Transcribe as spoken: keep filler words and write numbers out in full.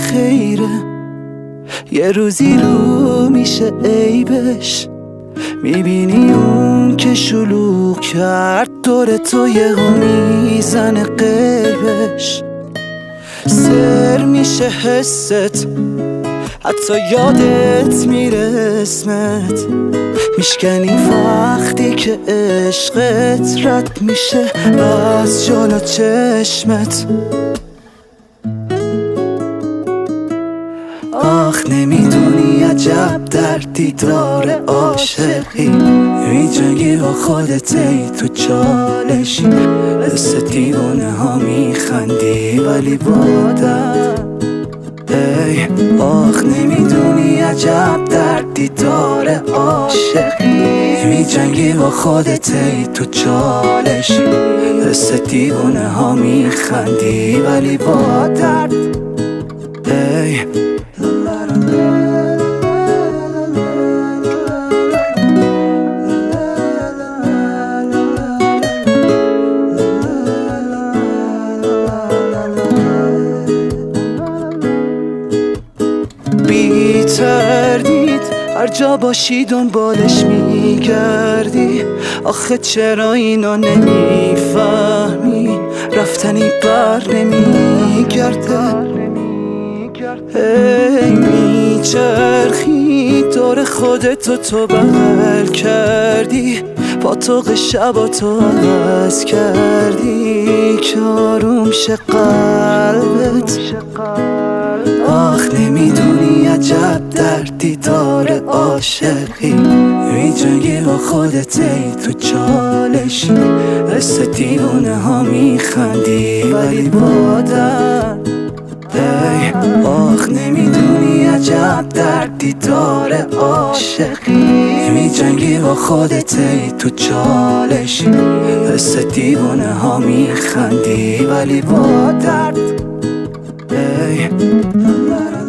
خیره، یه روزی رو میشه عیبش. میبینی اون که شلوغ کرد دور تو یهو میزنه قیبش. سر میشه حست، حتی یادت میره اسمت. میشکنی وقتی که عشقت رد میشه از جلو چشمت. آخ نمیدونی عجب در دیدار عاشقی، میجنگی با خودت ای تو چالشی. مثل دیوانه ها میخندی ولی بادم ای. آخ نمیدونی عجب در دیدار عاشقی، میجنگی با خودت ای تو چالشی. مثل دیوانه ها میخندی ولی با درد ای. بی تردید هر جا باشی دنبالش میگردی. آخه چرا اینا نمیفهمی، رفتنی بر نمیگرده. هی میچرخی دور خودتو تو بغل کردی، با تو شباتو عوض کردی که آروم شه قلبت. آخ نمیدونی عجب در دیدار عاشقی، میجنگی با خودت ای تو چالشی. مثل دیوانه ها میخندی ولی با درد ای. آخ نمیدونی عجب در دیدار عاشقی، میجنگی با خودت ای تو چالشی. مثل دیوانه ها میخندی ولی با درد ای.